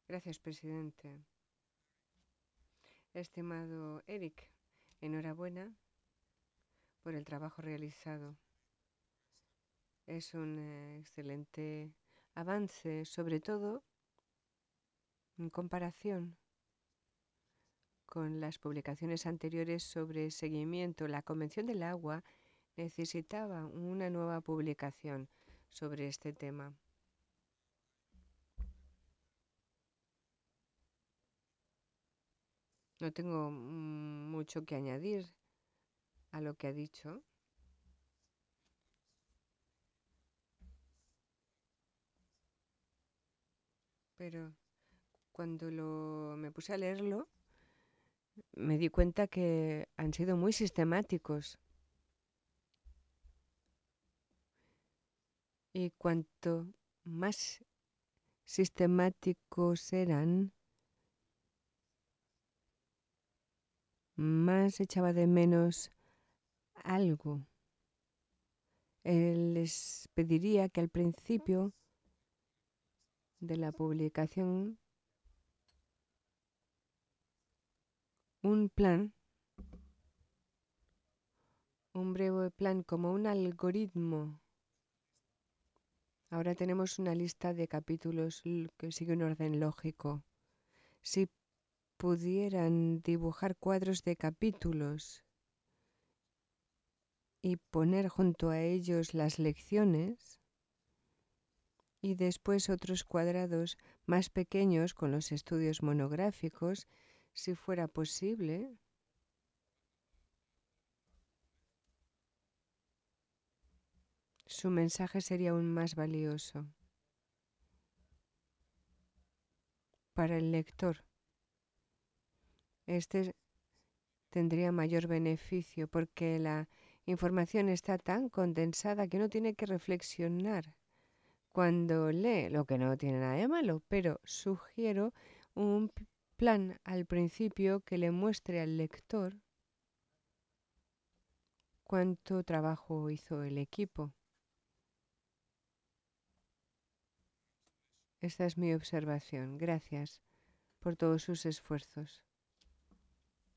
Gracias, presidente. Estimado Eric, enhorabuena por el trabajo realizado. Es un excelente avance, sobre todo en comparación con las publicaciones anteriores sobre seguimiento. La Convención del Agua necesitaba una nueva publicación sobre este tema. No tengo mucho que añadir a lo que ha dicho, pero cuando me puse a leerlo, me di cuenta que han sido muy sistemáticos y cuanto más sistemáticos eran, más echaba de menos algo. Les pediría que al principio de la publicación un plan, un breve plan como un algoritmo. Ahora tenemos una lista de capítulos que sigue un orden lógico. Si pudieran dibujar cuadros de capítulos y poner junto a ellos las lecciones y después otros cuadrados más pequeños con los estudios monográficos, si fuera posible, su mensaje sería aún más valioso para el lector. Este tendría mayor beneficio porque la información está tan condensada que uno tiene que reflexionar cuando lee, lo que no tiene nada de malo, pero sugiero un plan al principio que le muestre al lector cuánto trabajo hizo el equipo. Esta es mi observación. Gracias por todos sus esfuerzos.